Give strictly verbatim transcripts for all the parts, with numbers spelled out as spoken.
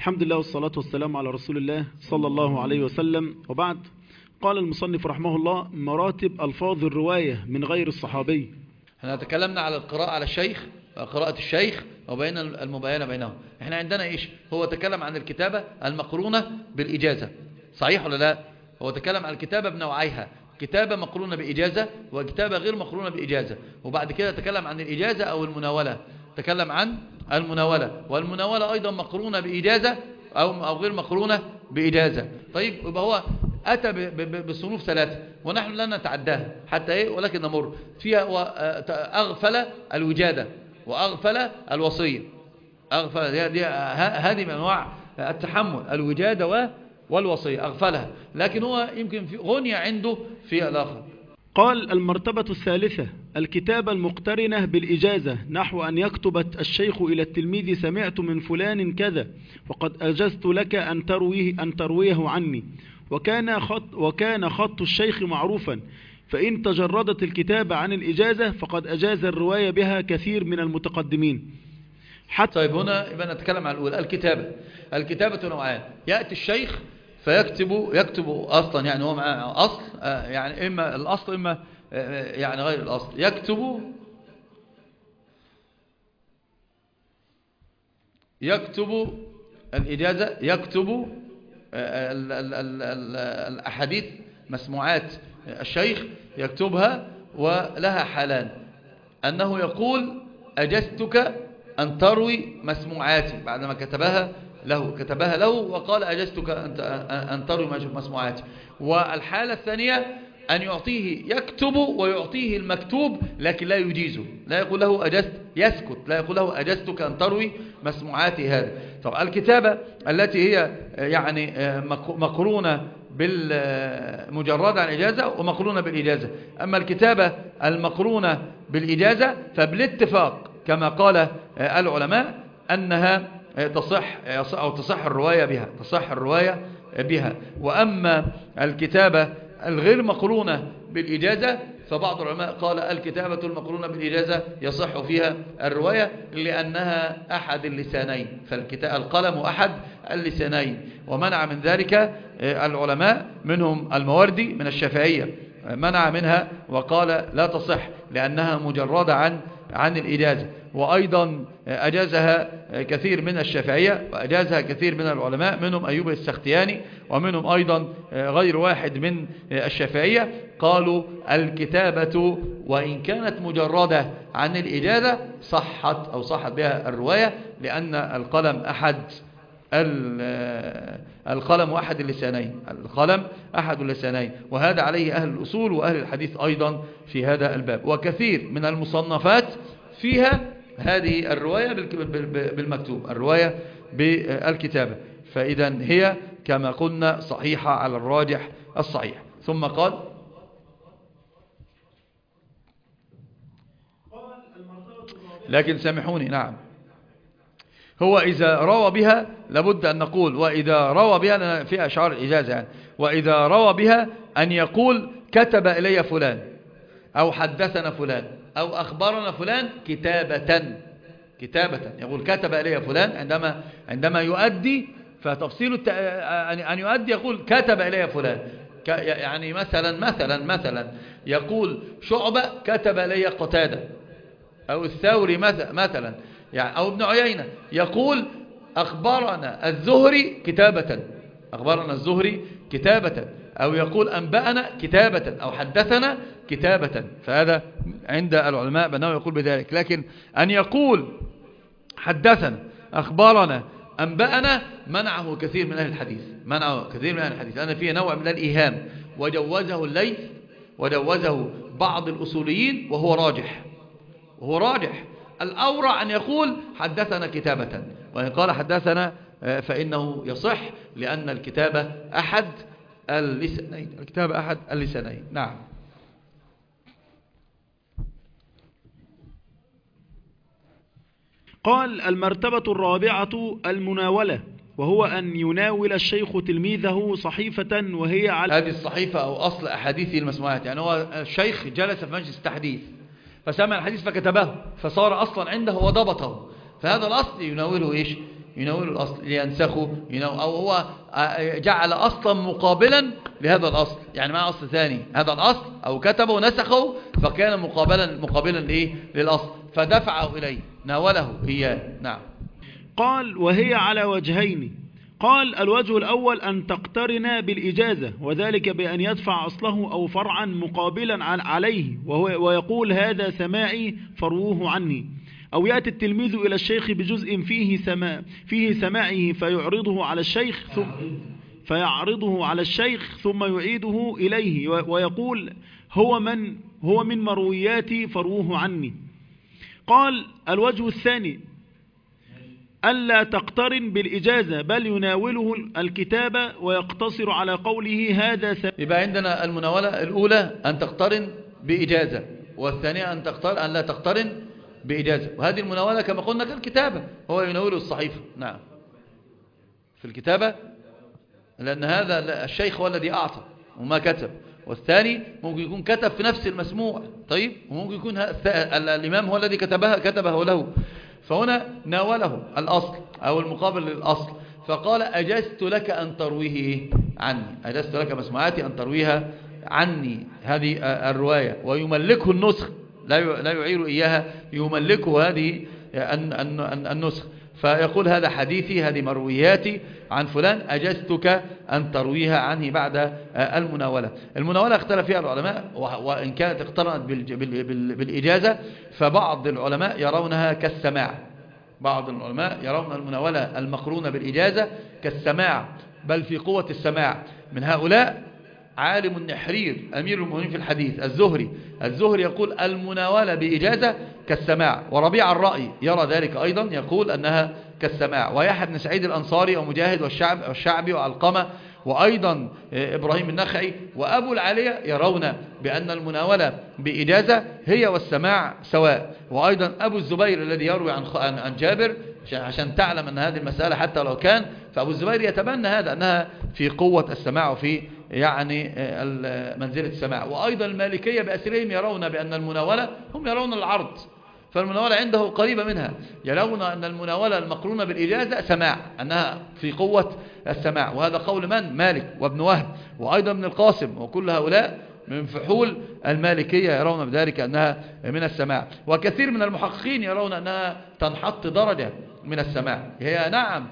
الحمد لله والصلاة والسلام على رسول الله صلى الله عليه وسلم، وبعد. قال المصنف رحمه الله: مراتب ألفاظ الرواية من غير الصحابي. احنا تكلمنا على القراءة على الشيخ، قراءة الشيخ وبين المباينة بينهم. احنا عندنا ايش؟ هو تكلم عن الكتابة المقرونة بالإجازة، صحيح ولا لا؟ هو تكلم عن الكتابة بنوعيها، كتابة مقرونة بإجازة وكتابة غير مقرونة بإجازة، وبعد كده تكلم عن الإجازة أو المناولة، تكلم عن المناولة، والمناولة أيضا مقرونة بإجازة أو أو غير مقرونة بإجازة. طيب يبقى هو أتى بصنوف ثلاثة ونحن لا نتعداها حتى إيه، ولكن نمر فيها. أغفل الوجادة وأغفل الوصية. أغفل هذه من أنواع التحمل، الوجادة والوصية أغفلها، لكن هو يمكن في غنية عنده في الآخر. قال: المرتبة الثالثة الكتابة المقترنة بالإجازة، نحو أن يكتب الشيخ إلى التلميذ: سمعت من فلان كذا وقد أجزت لك أن ترويه, أن ترويه عني، وكان خط, وكان خط الشيخ معروفا، فإن تجردت الكتابة عن الإجازة فقد أجاز الرواية بها كثير من المتقدمين. حتى طيب هنا يبقى نتكلم عن الأولى، الكتابة. الكتابة نوعان: يأتي الشيخ فيكتب يكتب أصلا، يعني هو معاه أصل، يعني إما الأصل إما يعني غير الأصل، يكتب يكتب الإجازة، يكتب الأحاديث مسموعات الشيخ يكتبها، ولها حالان: أنه يقول أجزتك أن تروي مسموعاتي، بعدما كتبها له كتبها له وقال أجزتك أن تروي مسموعاتي. والحالة الثانية أن يعطيه يكتب ويعطيه المكتوب لكن لا يجيزه، لا يقول له أجزت، يسكت، لا يقول له أجزتك أن تروي مسموعاتي. هذا طبعا الكتابة التي هي يعني مقرونة بالمجرد عن الإجازة ومقرونة بالإجازة. أما الكتابة المقرونة بالإجازة فبالاتفاق كما قال العلماء أنها تصح أو تصح الرواية بها، تصح الرواية بها. وأما الكتابة الغير مقرونة بالإجازة فبعض العلماء قال الكتابة المقرونة بالإجازة يصح فيها الرواية لأنها أحد اللسانين، فالقلم أحد اللسانين، ومنع من ذلك العلماء منهم الموردي من الشافعية، منع منها وقال لا تصح لأنها مجردة عن عن الإجازة. وأيضا أجازها كثير من الشافعية وأجازها كثير من العلماء، منهم أيوب السختياني ومنهم أيضا غير واحد من الشافعية، قالوا الكتابة وإن كانت مجردة عن الإجازة صحت أو صحت بها الرواية، لأن القلم أحد القلم أحد اللسانين، القلم أحد اللسانين، وهذا عليه أهل الأصول وأهل الحديث أيضا في هذا الباب. وكثير من المصنفات فيها هذه الرواية بالمكتوب، الرواية بالكتابة، فإذا هي كما قلنا صحيحة على الراجح الصحيح. ثم قال: لكن سامحوني، نعم، هو إذا روى بها لابد أن نقول وإذا روى بها في أشعار الإجازة يعني، وإذا روى بها أن يقول كتب إلي فلان أو حدثنا فلان أو أخبرنا فلان كتابة، كتابة يقول كتب إلي فلان عندما عندما يؤدي، فتفصيل أن يؤدي يقول كتب إلي فلان، يعني مثلا مثلا مثلا يقول شعبة كتب إلي قتادة، أو الثوري مثلا يعني، أو ابن عيينة يقول أخبرنا الزهري كتابة، أخبرنا الزهري كتابة، أو يقول أنبأنا كتابة أو حدثنا كتابة، فهذا عند العلماء بأنه يقول بذلك. لكن أن يقول حدثنا أخبرنا أنبأنا منعه كثير من أهل الحديث، منعه كثير من أهل الحديث لأن فيه نوع من الإيهام، وجوزه الليث وجوزه بعض الأصوليين وهو راجح، وهو راجح. الأورع أن يقول حدثنا كتابة، وإن قال حدثنا فإنه يصح لأن الكتابة أحد اللسانين، الكتابة أحد اللسانين. نعم. قال: المرتبة الرابعة المناولة، وهو أن يناول الشيخ تلميذه صحيفة وهي على هذه الصحيفة أو أصل أحاديثه المسموعات، يعني هو الشيخ جلس في مجلس التحديث فسمع الحديث فكتبه فصار أصلا عنده وضبطه، فهذا الأصل يناوله إيش؟ يناول الأصل لينسخه، أو هو جعل أصلا مقابلا لهذا الأصل، يعني مع أصل ثاني هذا الأصل أو كتبه ونسخه فكان مقابلا مقابلا لإيه؟ للأصل فدفعه إليه ناوله إياه. نعم. قال وهي على وجهين. قال الوجه الأول أن تقترن بالإجازة، وذلك بأن يدفع أصله أو فرعا مقابلا عليه وهو ويقول هذا سماعي فروه عني، أو يأتي التلميذ إلى الشيخ بجزء فيه سماع فيه سماعه فيعرضه على الشيخ ثم فيعرضه على الشيخ ثم يعيده إليه ويقول هو من هو من مروياتي فروه عني. قال الوجه الثاني ألا تقترن بالإجازة بل يناوله الكتابة ويقتصر على قوله هذا سماع. يبقى عندنا المناولة الأولى أن تقترن بإجازة، والثانية أن تقترن أن لا تقترن بإجازة، وهذه المناولة كما قلنا كالكتابة، هو يناوله الصحيفة. نعم. في الكتابة لأن هذا الشيخ هو الذي أعطى وما كتب، والثاني ممكن يكون كتب في نفس المسموع، طيب، وممكن يكون الإمام هو الذي كتبها كتبه له، فهنا ناوله الأصل أو المقابل للأصل، فقال أجزت لك أن ترويه عني، أجزت لك مسموعاتي أن ترويها عني، هذه الرواية، ويملكه النسخ، لا يعير إياها، يملكه هذه النسخ، فيقول هذا حديثي، هذه مروياتي عن فلان، أجزتك أن ترويها عنه بعد المناولة. المناولة اختلف فيها العلماء، وإن كانت اقترنت بالإجازة فبعض العلماء يرونها كالسماع، بعض العلماء يرون المناولة المقرونة بالإجازة كالسماع، بل في قوة السماع. من هؤلاء عالم النحرير أمير المؤمنين في الحديث الزهري، الزهري يقول المناولة بإجازة كالسماع، وربيع الرأي يرى ذلك أيضا، يقول أنها كالسماع، ويحيى بن سعيد الأنصاري ومجاهد والشعب والشعبي وعلقمة وأيضا إبراهيم النخعي وأبو العالية يرون بأن المناولة بإجازة هي والسماع سواء، وأيضا أبو الزبير الذي يروي عن عن جابر، عشان تعلم أن هذه المسألة حتى لو كان، فأبو الزبير يتبنى هذا أنها في قوة السماع وفي يعني منزلة السماع. وأيضا المالكية بأسرهم يرون بأن المناولة، هم يرون العرض، فالمناولة عنده قريبة منها، يرون أن المناولة المقرونة بالإجازة سماع، أنها في قوة السماع، وهذا قول من؟ مالك وابن وهب وأيضا ابن القاسم، وكل هؤلاء من فحول المالكية يرون بذلك أنها من السماع. وكثير من المحققين يرون أنها تنحط درجة من السماع، هي نعم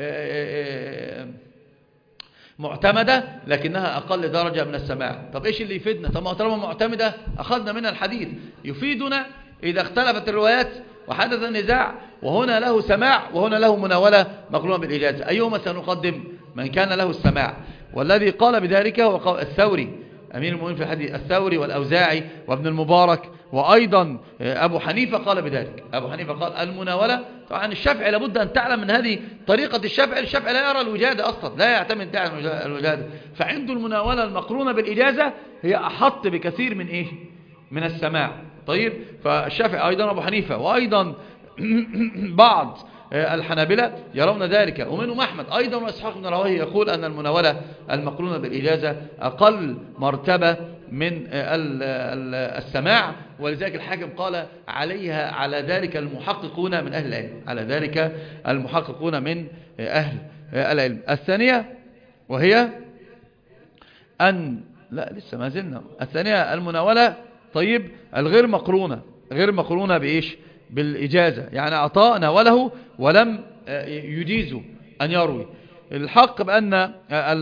معتمدة لكنها أقل درجة من السماع. طب إيش اللي يفيدنا؟ طب ما طالما معتمدة أخذنا منها الحديث، يفيدنا إذا اختلفت الروايات وحدث النزاع وهنا له سماع وهنا له مناولة مقرونة بالإجازة، أيهما سنقدم؟ من كان له السماع، والذي قال بذلك هو الثوري أمير المؤمنين في الحديث، الثوري والأوزاعي وابن المبارك، وأيضا أبو حنيفة قال بذلك، أبو حنيفة قال المناولة. طبعا الشافعي لابد أن تعلم من هذه طريقة الشافعي، الشافعي لا يرى الوجادة أصلا، لا يعتمد على الوجادة، فعنده المناولة المقرونة بالإجازة هي أحط بكثير من إيه؟ من السماع. طيب، فالشافعي أيضا أبو حنيفة وأيضا بعض الحنابلة يرون ذلك، ومنهم أحمد أيضا، وإسحاق بن راهويه يقول أن المناولة المقرونة بالإجازة أقل مرتبة من السماع، ولذلك الحاكم قال عليها على ذلك المحققون من أهل العلم، على ذلك المحققون من أهل العلم. الثانية وهي أن لا لسه ما زلنا الثانية المناولة، طيب، الغير مقرونة، غير مقرونة بإيش؟ بالإجازة، يعني أعطاه ناوله ولم يجيزه أن يروي. الحق بأن ال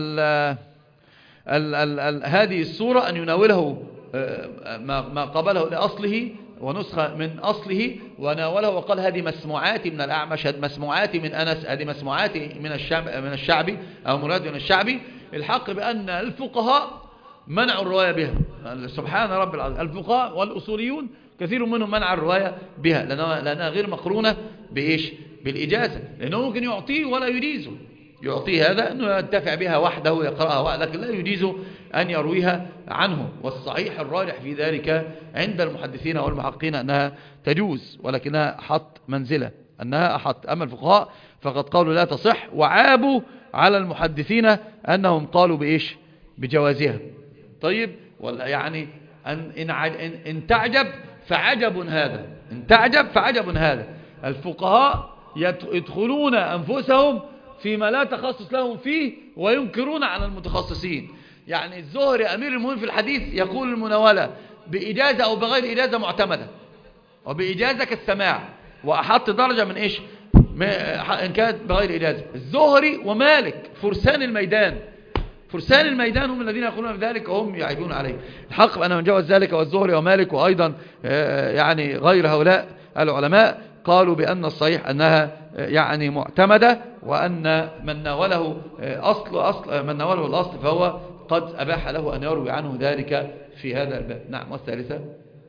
ال ال ال هذه الصورة أن يناوله ما قبله لأصله ونسخة من أصله وناوله وقال هذه مسموعاتي من الأعمش، هذه مسموعاتي من أنس، هذه مسموعاتي من الشعب من الشعبي أو مراد من الشعبي. الحق بأن الفقهاء منعوا الرواية بها، سبحان رب العظيم، الفقهاء والأصوليون كثير منهم منع الرواية بها لأنها, لأنها غير مقرونة بإيش؟ بالإجازة، لأنه ممكن يعطيه ولا يجيزه، يعطيه هذا أنه ينتفع بها وحده يقرأها، لكن لا يجيزه أن يرويها عنه. والصحيح الراجح في ذلك عند المحدثين والمحققين أنها تجوز، ولكنها أحط منزلة، أنها أحط. أما الفقهاء فقد قالوا لا تصح، وعابوا على المحدثين أنهم قالوا بإيش؟ بجوازها. طيب، ولا يعني أن, إن, إن تعجب فعجب هذا، إن تعجب فعجب هذا. الفقهاء يدخلون أنفسهم فيما لا تخصص لهم فيه وينكرون على المتخصصين. يعني الزهري أمير المؤمنين في الحديث يقول المناولة بإجازة أو بغير إجازة معتمدة، وبإجازة كالسماع، وأحط درجة من إيش إن كانت بغير إجازة. الزهري ومالك فرسان الميدان، فرسان الميدان هم الذين يقولون بذلك وهم يعيبون عليه. الحق بأن من جوز ذلك والزهري ومالك وأيضا يعني غير هؤلاء العلماء قالوا بأن الصحيح أنها يعني معتمدة، وأن من ناوله أصل أصل من ناوله الأصل فهو قد أباح له أن يروي عنه ذلك في هذا الباب. نعم. والثالثة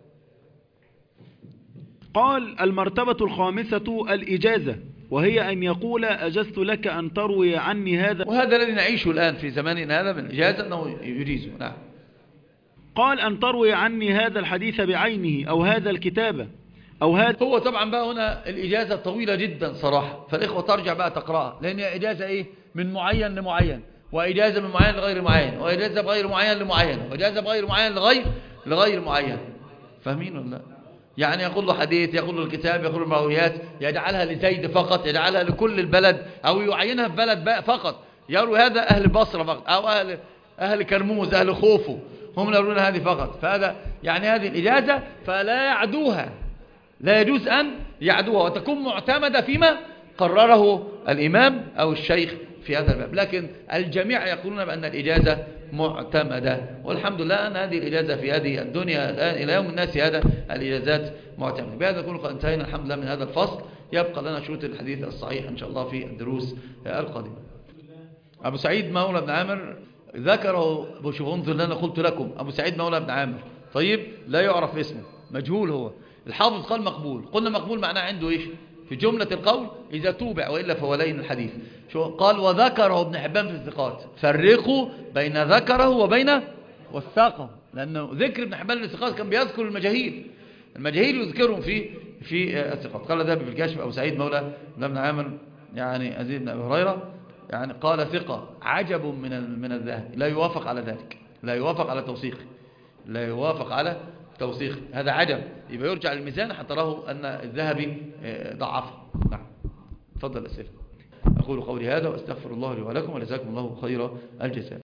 قال المرتبة الخامسة الإجازة، وهي أن يقول أجزت لك أن تروي عني هذا، وهذا الذي نعيشه الآن في زماننا هذا من الإجازة أنه يجيزه. نعم. قال أن تروي عني هذا الحديث بعينه أو هذا الكتاب أو هذا. هو طبعا بقى هنا الإجازة طويلة جدا صراحة، فالإخوة ترجع بقى تقرأها، لأن إجازة إيه من معين لمعين، وإجازة من معين لغير معين، وإجازة بغير معين لمعين، وإجازة بغير معين لغير لغير معين. فاهمين ولا لا؟ يعني يقول له حديث، يقول له الكتاب، يقول له المرويات، يجعلها لزيد فقط، يجعلها لكل البلد، أو يعينها في بلد بقى فقط يروي هذا أهل بصرة فقط، أو أهل أهل كرموز، أهل خوفو، هم يروون هذه فقط. فهذا يعني هذه الإجازة فلا يعدوها، لا يجوز أن يعدوها، وتكون معتمدة فيما قرره الإمام أو الشيخ في هذا الباب. لكن الجميع يقولون بأن الإجازة معتمدة، والحمد لله أن هذه الإجازة في هذه الدنيا الآن إلى يوم الناس هذا الإجازات معتمدة. بهذا نكون قد انتهينا الحمد لله من هذا الفصل. يبقى لنا شروط الحديث الصحيح إن شاء الله في الدروس القادمة. أبو سعيد مولى بن عامر ذكره بشوف انظر اللي أنا قلت لكم، أبو سعيد مولى بن عامر طيب لا يعرف اسمه، مجهول هو. الحافظ قال مقبول، قلنا مقبول معناه عنده إيش في جملة القول إذا توبع وإلا فهو لين الحديث. شو قال؟ وذكره ابن حبان في الثقات. فرقوا بين ذكره وبين وثاقه، لأنه ذكر ابن حبان في الثقات كان بيذكر المجاهيل، المجاهيل يذكرهم في في الثقات. قال ذهب في الكشف أبو سعيد مولى بن عامر يعني أزيد بن أبي هريرة يعني قال ثقة عجب من من الذهب، لا يوافق على ذلك، لا يوافق على توثيقه، لا يوافق على توثيق، هذا عجب. يبقى يرجع للميزان حتى راه أن الذهبي ضعفه. نعم. تفضل أسئلة. أقول قولي هذا وأستغفر الله لي ولكم، ولجزاكم الله خير الجزاء.